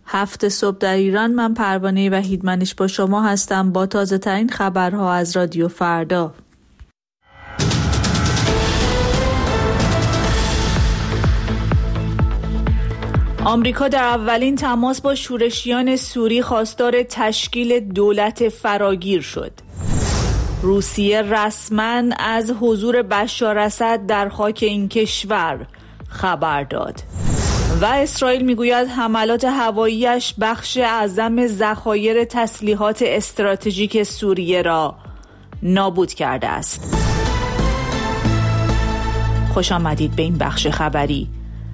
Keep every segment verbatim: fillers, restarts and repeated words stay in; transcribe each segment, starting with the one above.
هفت صبح در ایران. من پروانه وحیدمنش با شما هستم با تازه ترین خبرها از رادیو فردا. آمریکا در اولین تماس با شورشیان سوری خواستار تشکیل دولت فراگیر شد. روسیه رسما از حضور بشار اسد در خاک این کشور خبر داد و اسرائیل میگوید حملات هواییش بخش اعظم ذخایر تسلیحات استراتژیک سوریه را نابود کرده است. خوش آمدید به این بخش خبری.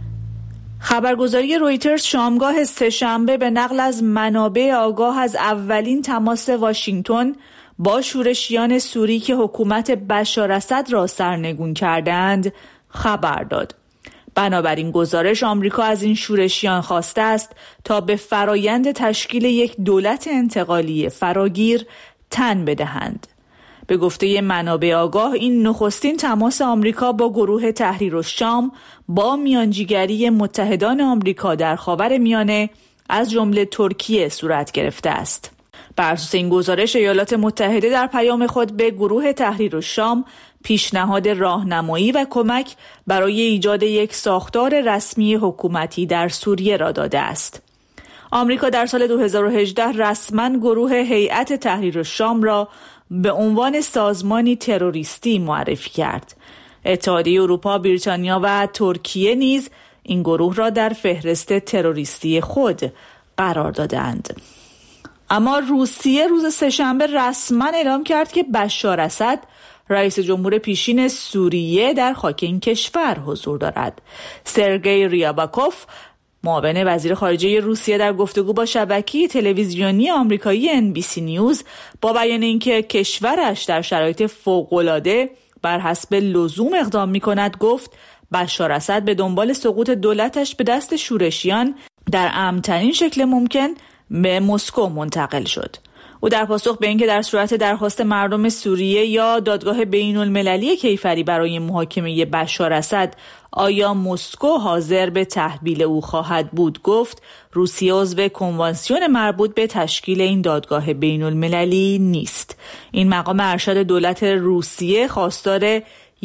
خبرگزاری رویترز شامگاه سه‌شنبه به نقل از منابع آگاه از اولین تماس واشنگتن با شورشیان سوری که حکومت بشار اسد را سرنگون کردند خبر داد. بنابراین گزارش آمریکا از این شورشیان خواسته است تا به فرایند تشکیل یک دولت انتقالی فراگیر تن بدهند. به گفته منابع آگاه این نخستین تماس آمریکا با گروه تحریر الشام با میانجیگری متحدان آمریکا در خاورمیانه از جمله ترکیه صورت گرفته است. بر اساس این گزارش ایالات متحده در پیام خود به گروه تحریر الشام پیشنهاد راهنمایی و کمک برای ایجاد یک ساختار رسمی حکومتی در سوریه را داده است. آمریکا در سال دو هزار و هجده رسما گروه هیئت تحریر الشام را به عنوان سازمانی تروریستی معرفی کرد. اتحادیه اروپا، بریتانیا و ترکیه نیز این گروه را در فهرست تروریستی خود قرار دادند. اما روسیه روز سه‌شنبه رسما اعلام کرد که بشار اسد رئیس جمهور پیشین سوریه در خاک این کشور حضور دارد. سرگئی ریاباکوف، معاون وزیر خارجه روسیه، در گفتگو با شبکه تلویزیونی آمریکایی ان بی سی نیوز با بیان اینکه کشورش در شرایط فوق‌العاده بر حسب لزوم اقدام می‌کند گفت بشار اسد به دنبال سقوط دولتش به دست شورشیان در امن‌ترین شکل ممکن به مسکو منتقل شد. او در پاسخ به اینکه در صورت درخواست مردم سوریه یا دادگاه بین‌المللی کیفری برای محاکمه بشار اسد آیا مسکو حاضر به تحویل او خواهد بود گفت روسیه عضو کنوانسیون مربوط به تشکیل این دادگاه بین‌المللی نیست. این مقام ارشد دولت روسیه خواستار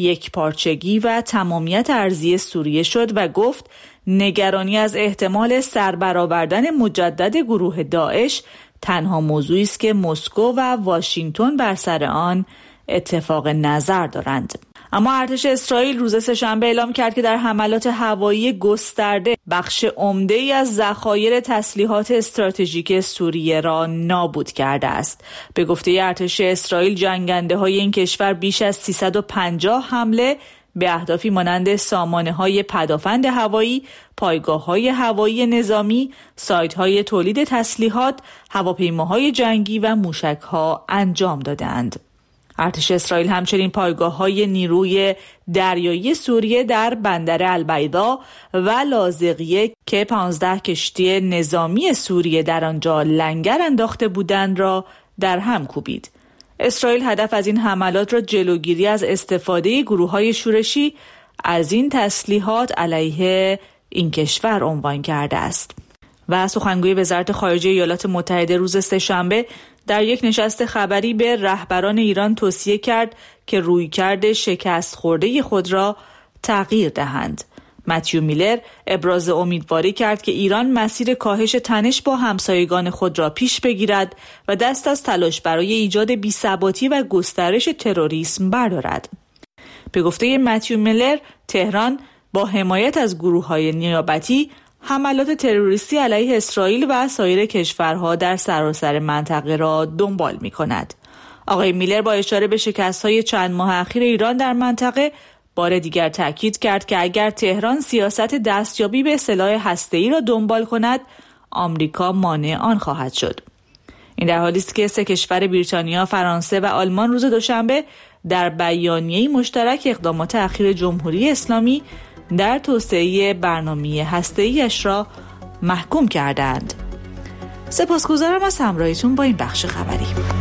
یکپارچگی و تمامیت ارضی سوریه شد و گفت نگرانی از احتمال سربرآوردن مجدد گروه داعش تنها موضوعی است که مسکو و واشنگتن بر سر آن اتفاق نظر دارند. اما ارتش اسرائیل روز سه‌شنبه اعلام کرد که در حملات هوایی گسترده بخش عمده‌ای از ذخایر تسلیحات استراتژیک سوریه را نابود کرده است. به گفته ارتش اسرائیل جنگنده‌های این کشور بیش از سیصد و پنجاه حمله به اهدافی مانند سامانه‌های پدافند هوایی، پایگاه‌های هوایی نظامی، سایت‌های تولید تسلیحات، هواپیماهای جنگی و موشک‌ها انجام دادند. ارتش اسرائیل همچنین پایگاه‌های نیروی دریایی سوریه در بندر البیضا و لاذقیه که پانزده کشتی نظامی سوریه در آنجا لنگر انداخته بودند را در هم کوبید. اسرائیل هدف از این حملات را جلوگیری از استفاده گروه‌های شورشی از این تسلیحات علیه این کشور عنوان کرده است. و سخنگوی وزارت خارجه ایالات متحده روز سه‌شنبه در یک نشست خبری به رهبران ایران توصیه کرد که رویکرد شکست خورده خود را تغییر دهند. متیو میلر ابراز امیدواری کرد که ایران مسیر کاهش تنش با همسایگان خود را پیش بگیرد و دست از تلاش برای ایجاد بی‌ثباتی و گسترش تروریسم بردارد. به گفته متیو میلر، تهران با حمایت از گروه‌های نیابتی حملات تروریستی علیه اسرائیل و سایر کشورها در سراسر منطقه را دنبال می‌کند. آقای میلر با اشاره به شکست‌های چند ماه اخیر ایران در منطقه بار دیگر تاکید کرد که اگر تهران سیاست دستیابی به سلاح هسته‌ای را دنبال کند، آمریکا مانع آن خواهد شد. این در حالی است که سه کشور بریتانیا، فرانسه و آلمان روز دوشنبه در بیانیه‌ای مشترک اقدامات اخیر جمهوری اسلامی در توسعه برنامه هسته‌ایش را محکوم کردند. سپاسگزارم از همراهیتون با این بخش خبری.